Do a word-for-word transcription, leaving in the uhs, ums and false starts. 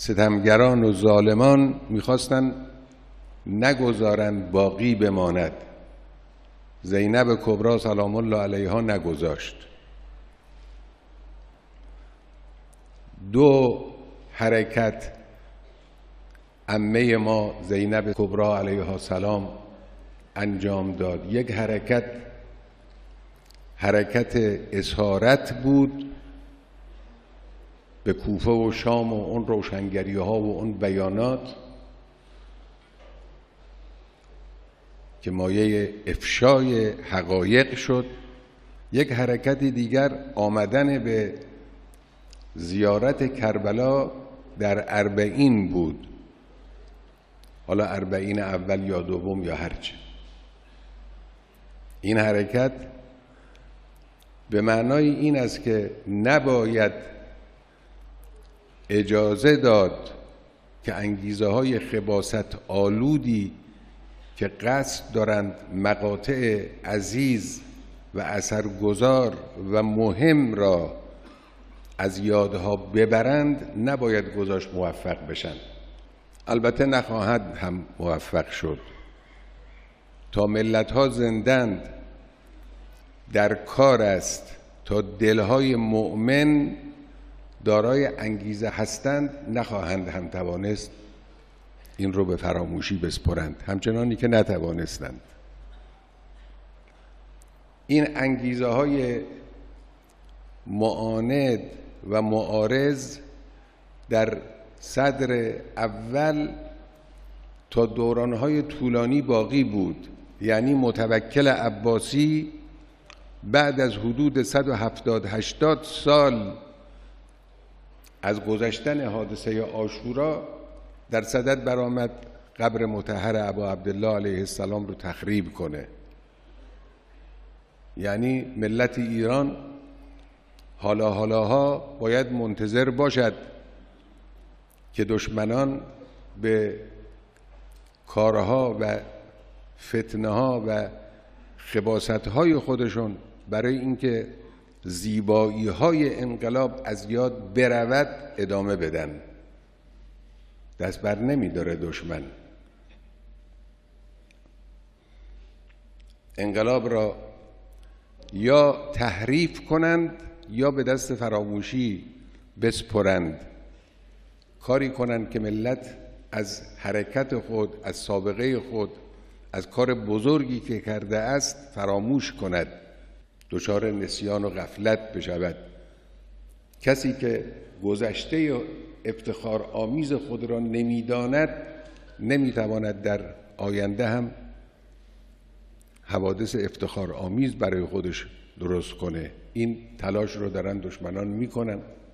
ستمگران و ظالمان میخواستن نگذارند باقی بماند. زینب کبری سلام الله علیها نگذاشت. دو حرکت عمه ما زینب کبری علیها السلام انجام داد. یک حرکت حرکت اسارت بود به کوفه و شام و اون روشنگری ها و اون بیانات که مایه افشای حقایق شد. یک حرکت دیگر آمدن به زیارت کربلا در اربعین بود، حالا اربعین اول یا دوم یا هرچه. این حرکت به معنای این است که نباید اجازه داد که انگیزه های خباثت آلودی که قصد دارند مقاطع عزیز و اثرگذار و مهم را از یادها ببرند، نباید گذاشت موفق بشن. البته نخواهد هم موفق شد. تا ملت‌ها زندند در کار است، تا دلهای مؤمن دارای انگیزه هستند، نخواهند هم توانست این رو به فراموشی بسپرند، همچنانی که نتوانستند. این انگیزه های معاند و معارض در صدر اول تا دورانهای طولانی باقی بود. یعنی متوکل عباسی بعد از حدود صد و هفتاد هشتاد سال از گذشتن حادثه عاشورا در صدد برآمد قبر مطهر ابا عبدالله علیه السلام رو تخریب کنه. یعنی ملت ایران حالا حالاها باید منتظر باشد که دشمنان به کارها و فتنه ها و خباثت های خودشون برای اینکه زیبایی های انقلاب از یاد برود ادامه بدن. دست بر نمی داره دشمن. انقلاب را یا تحریف کنند یا به دست فراموشی بسپرند، کاری کنند که ملت از حرکت خود، از سابقه خود، از کار بزرگی که کرده است فراموش کند، دچار نسیان و غفلت بشود. کسی که گذشته افتخار آمیز خود را نمیداند، نمیتواند در آینده هم حوادث افتخار آمیز برای خودش درست کنه. این تلاش رو دارن دشمنان میکنن.